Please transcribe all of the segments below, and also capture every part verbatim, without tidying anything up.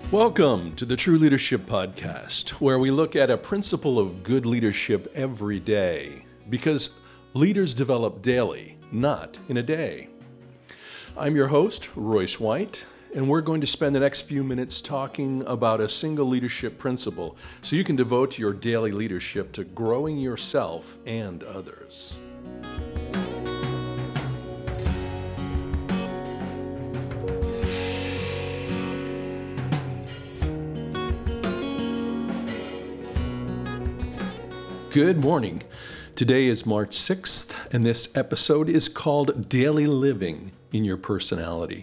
Welcome to the True Leadership Podcast, where we look at a principle of good leadership every day, because leaders develop daily, not in a day. I'm your host, Royce White, and we're going to spend the next few minutes talking about a single leadership principle so you can devote your daily leadership to growing yourself and others. Good morning. Today is March sixth, and this episode is called Daily Living in Your Personality.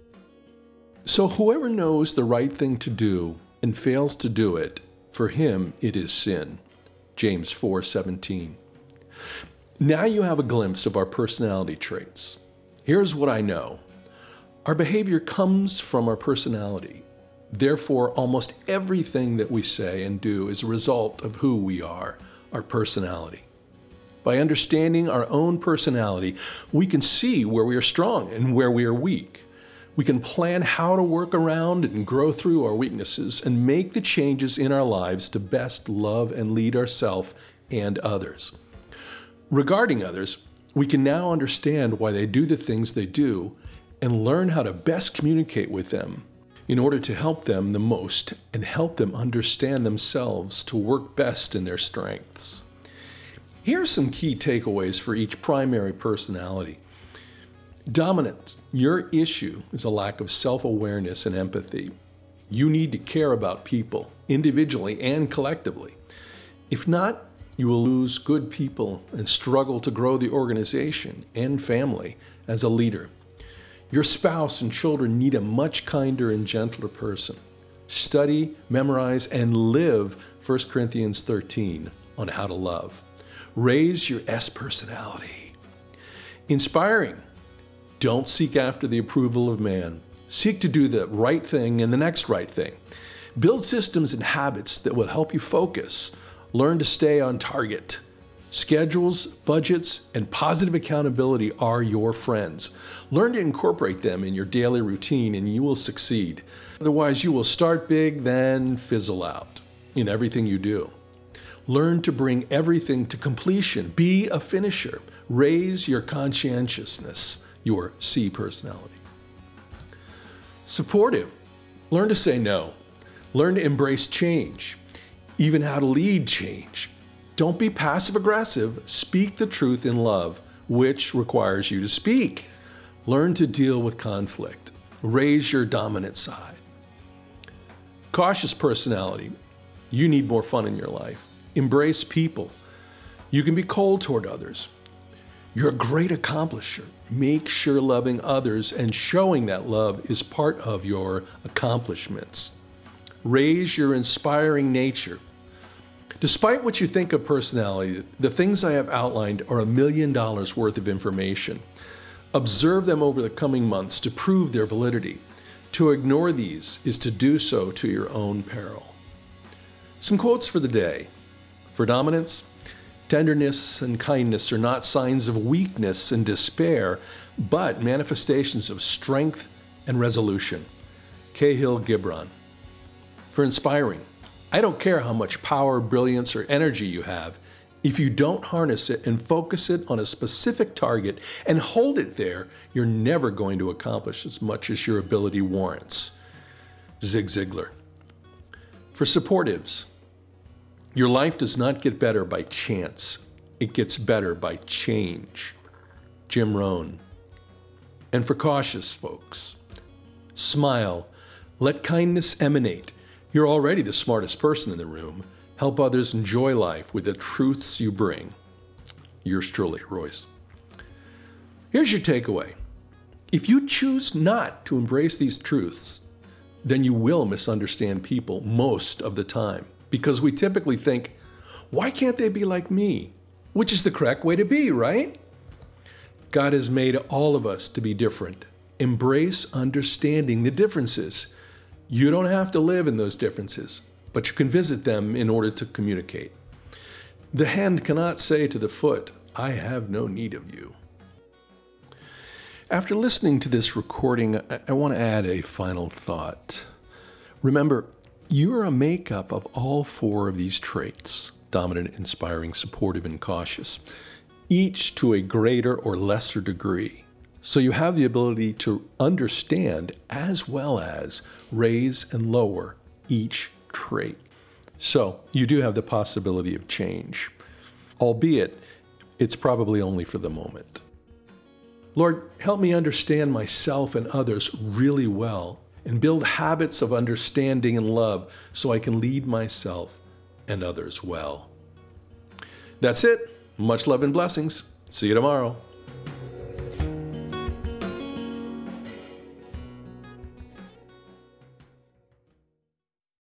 So whoever knows the right thing to do and fails to do it, for him it is sin. James four seventeen. Now you have a glimpse of our personality traits. Here's what I know. Our behavior comes from our personality. Therefore, almost everything that we say and do is a result of who we are. Our personality. By understanding our own personality, we can see where we are strong and where we are weak. We can plan how to work around and grow through our weaknesses and make the changes in our lives to best love and lead ourselves and others. Regarding others, we can now understand why they do the things they do and learn how to best communicate with them in order to help them the most and help them understand themselves to work best in their strengths. Here are some key takeaways for each primary personality. Dominant. Your issue is a lack of self-awareness and empathy. You need to care about people, individually and collectively. If not, you will lose good people and struggle to grow the organization and family as a leader. Your spouse and children need a much kinder and gentler person. Study, memorize, and live First Corinthians thirteen on how to love. Raise your S personality. Inspiring. Don't seek after the approval of man. Seek to do the right thing and the next right thing. Build systems and habits that will help you focus. Learn to stay on target. Schedules, budgets, and positive accountability are your friends. Learn to incorporate them in your daily routine and you will succeed. Otherwise, you will start big, then fizzle out in everything you do. Learn to bring everything to completion. Be a finisher. Raise your conscientiousness, your C personality. Supportive. Learn to say no. Learn to embrace change, even how to lead change. Don't be passive-aggressive. Speak the truth in love, which requires you to speak. Learn to deal with conflict. Raise your dominant side. Cautious personality. You need more fun in your life. Embrace people. You can be cold toward others. You're a great accomplisher. Make sure loving others and showing that love is part of your accomplishments. Raise your inspiring nature. Despite what you think of personality, the things I have outlined are a million dollars worth of information. Observe them over the coming months to prove their validity. To ignore these is to do so to your own peril. Some quotes for the day. For dominance, tenderness and kindness are not signs of weakness and despair, but manifestations of strength and resolution. Cahill Gibran. For inspiring, I don't care how much power, brilliance, or energy you have. If you don't harness it and focus it on a specific target and hold it there, you're never going to accomplish as much as your ability warrants. Zig Ziglar. For supportives, your life does not get better by chance. It gets better by change. Jim Rohn. And for cautious folks, smile. Let kindness emanate. You're already the smartest person in the room. Help others enjoy life with the truths you bring. Yours truly, Royce. Here's your takeaway. If you choose not to embrace these truths, then you will misunderstand people most of the time, because we typically think, why can't they be like me? Which is the correct way to be, right? God has made all of us to be different. Embrace understanding the differences. You don't have to live in those differences, but you can visit them in order to communicate. The hand cannot say to the foot, I have no need of you. After listening to this recording, I, I want to add a final thought. Remember, you are a makeup of all four of these traits: dominant, inspiring, supportive, and cautious, each to a greater or lesser degree. So you have the ability to understand as well as raise and lower each trait. So you do have the possibility of change, albeit it's probably only for the moment. Lord, help me understand myself and others really well and build habits of understanding and love so I can lead myself and others well. That's it. Much love and blessings. See you tomorrow.